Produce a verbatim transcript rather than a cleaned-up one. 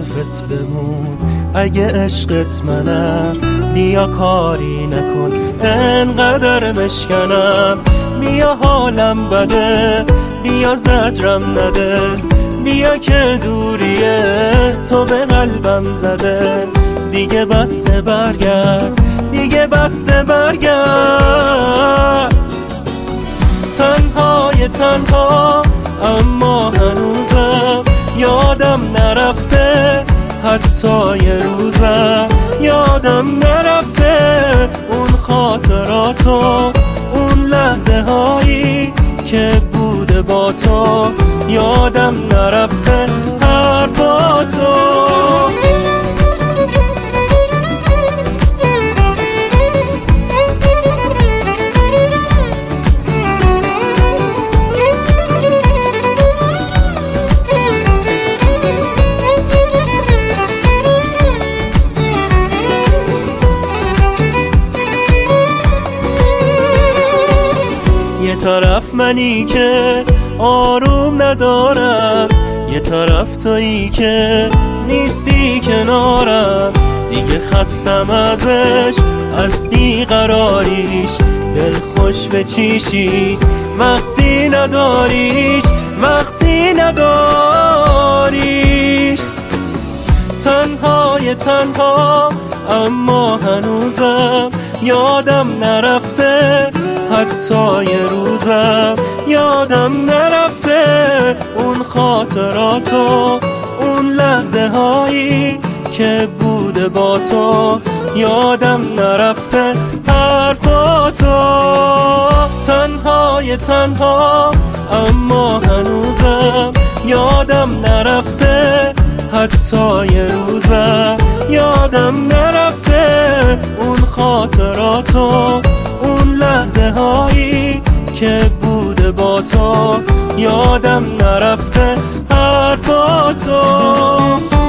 حرفت بمون. اگه عشقت منم بیا کاری نکن انقدر مشکنم. بیا حالم بده بیا زجرم نده، بیا که دوریه تو به قلبم زده. دیگه بسه برگرد دیگه بسه برگرد. تنهای تنها اما هنوزم یادم نرفته، حتی یه روزم یادم نرفته. اون خاطراتو اون لحظه هایی که بوده با تو یادم نرفته حرفاتو. یه طرف منی که آروم ندارم، یه طرف تویی که نیستی کنارم. دیگه خستم ازش از بیقراریش، دل خوش به چیشی وقتی نداریش وقتی نداریش. تنهای تنها اما هنوزم یادم نرفته، حتی یه روزم یادم نرفته. اون خاطراتو اون لحظه هایی که بوده با تو یادم نرفته حرفاتو. تنهای تنها اما هنوزم یادم نرفته، حتی یه روزم یادم نرفته. اون خاطراتو اون لحظه هایی که بوده با تو یادم نرفته حرفاتو.